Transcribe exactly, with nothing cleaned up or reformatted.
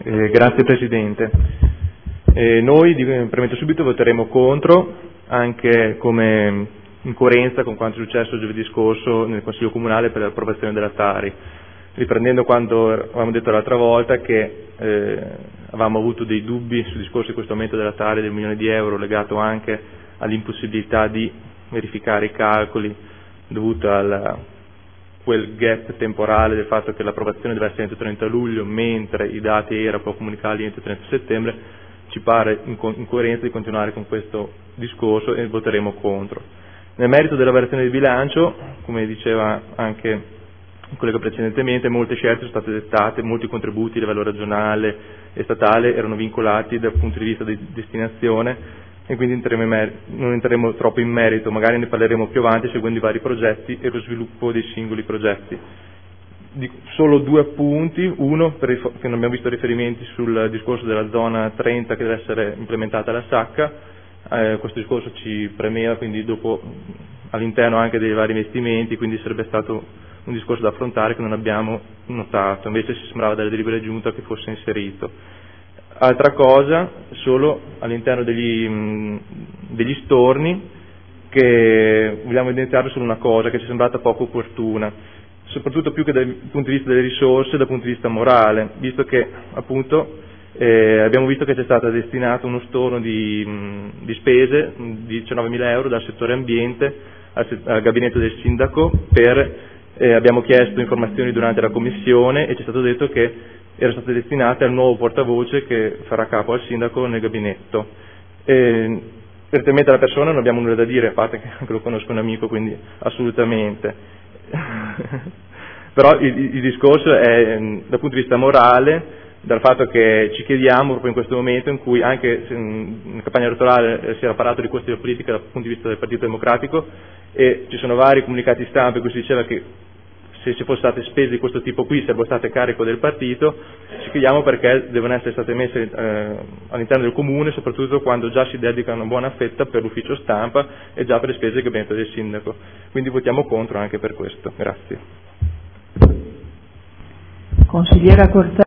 Eh, grazie Presidente. Eh, noi, premetto subito, voteremo contro, anche come in coerenza con quanto è successo giovedì scorso nel Consiglio Comunale per l'approvazione della Tari, riprendendo quanto avevamo detto l'altra volta, che eh, avevamo avuto dei dubbi sul discorso di questo aumento della Tari del milione di euro, legato anche all'impossibilità di verificare i calcoli dovuto a quel gap temporale del fatto che l'approvazione deve essere entro trenta luglio, mentre i dati E R A può comunicarli entro trenta settembre. Ci pare in, co- in coerenza di continuare con questo discorso e voteremo contro. Nel merito della variazione del bilancio, come diceva anche il collega precedentemente, molte scelte sono state dettate, molti contributi a livello regionale e statale erano vincolati dal punto di vista di destinazione, e quindi entreremo in mer- non entreremo troppo in merito, magari ne parleremo più avanti seguendo i vari progetti e lo sviluppo dei singoli progetti. Di solo due appunti: uno, per il, che non abbiamo visto riferimenti sul discorso della zona trenta che deve essere implementata alla Sacca. Eh, questo discorso ci premeva, quindi dopo all'interno anche dei vari investimenti, quindi sarebbe stato un discorso da affrontare che non abbiamo notato, invece si sembrava dalle delibere giunta che fosse inserito. Altra cosa, solo all'interno degli, mh, degli storni, che vogliamo evidenziare solo una cosa che ci è sembrata poco opportuna, soprattutto più che dal punto di vista delle risorse, dal punto di vista morale, visto che appunto eh, abbiamo visto che c'è stato destinato uno storno di, mh, di spese di diciannovemila euro dal settore ambiente al, al gabinetto del sindaco per, eh, abbiamo chiesto informazioni durante la commissione e ci è stato detto che erano state destinate al nuovo portavoce che farà capo al sindaco nel gabinetto. E, direttamente alla persona non abbiamo nulla da dire, a parte che anche lo conosco un amico, quindi assolutamente. Però il, il discorso è dal punto di vista morale, dal fatto che ci chiediamo proprio in questo momento in cui anche in campagna elettorale si era parlato di questa politica dal punto di vista del Partito Democratico e ci sono vari comunicati stampa in cui si diceva che se ci fossero state spese di questo tipo qui sarebbero state a carico del partito. Ci chiediamo perché devono essere state messe eh, all'interno del comune, soprattutto quando già si dedica una buona fetta per l'ufficio stampa e già per le spese del gabinetto del sindaco. Quindi votiamo contro anche per questo. Grazie. Consigliera Cortà.